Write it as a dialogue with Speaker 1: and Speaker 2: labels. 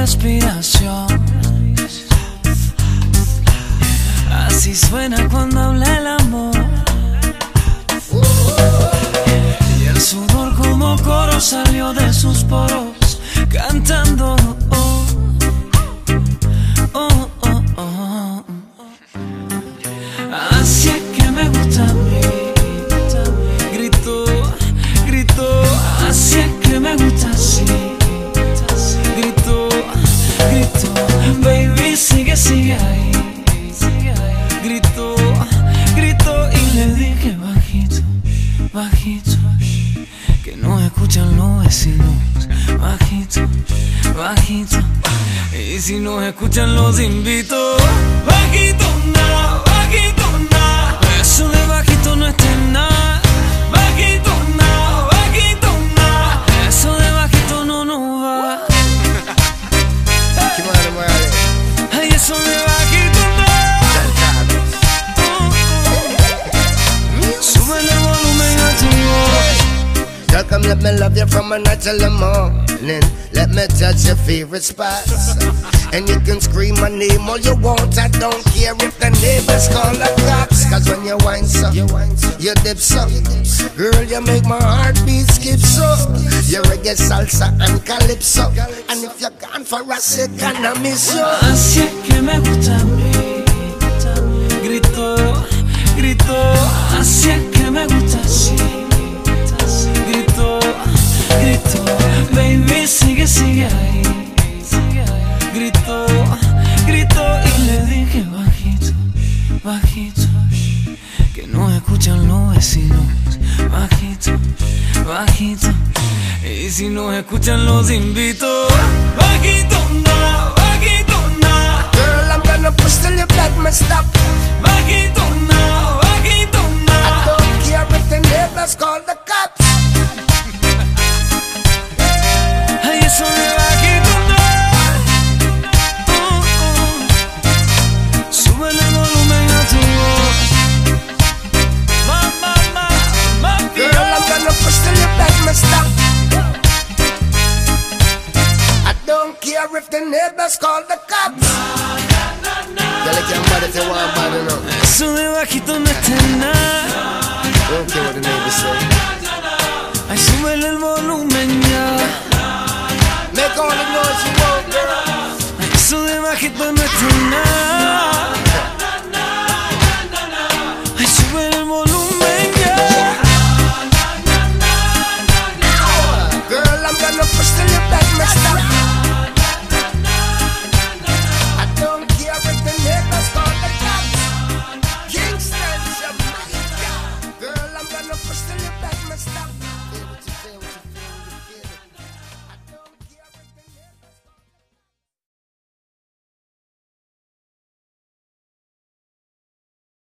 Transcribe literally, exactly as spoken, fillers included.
Speaker 1: respiración. Así suena cuando habla el amor. Y el sudor como coro salió de sus poros, cantando oh, oh, oh, oh. Así es que me gusta a mí. Grito, grito, así es que me gusta así. Grito, grito, baby, sigue, sigue ahí. Grito, grito y le dije bajito, bajito, que no escuchan los vecinos. Bajito, bajito, y si nos escuchan los invito. Bajito, nada, bajito, nada. Eso de bajito no está en nada. Bajito, nada, bajito, nada. Eso de bajito no nos va. Ay, eso de bajito nada. Súbele el volumen a tu voz.
Speaker 2: Girl, come let me love you from a night till the morning. Let me touch your favorite spots. And you can scream my name all you want. I don't care if the neighbors call the cops. Cause when you whine so, you dip so. Girl, you make my heartbeat skip so. You reggae, salsa and calypso. And if you're gone for a second, I miss you.
Speaker 1: Así es que me gusta a mí. Grito, grito, así es que me gusta así. Grito, grito, baby, sigue, sigue ahí. Grito, grito y le dije bajito, bajito, que no escuchan los vecinos. Bajito, bajito, y si nos escuchan los invito. Bajito, nada, bajito, nada.
Speaker 2: Girl, I'm gonna push till you beg me stop.
Speaker 1: Bajito, nada, bajito, nada.
Speaker 2: I don't care if the neighbors call the cops.
Speaker 1: Ay, eso de bajito nada. Oh, oh. Súbele el volumen a tu voz. Ma, ma, ma, ma,
Speaker 2: Girl, I'm gonna push till you beg me stop. I don't care if the neighbors call the cops. Girl, you can bad if you want bad enough.
Speaker 1: Eso de bajito no está en nada.
Speaker 2: Don't care what the neighbors say.
Speaker 1: Ay, súbele el volumen ya.
Speaker 2: Make all the noise you want, girl.
Speaker 1: Eso de bajito no está en nada.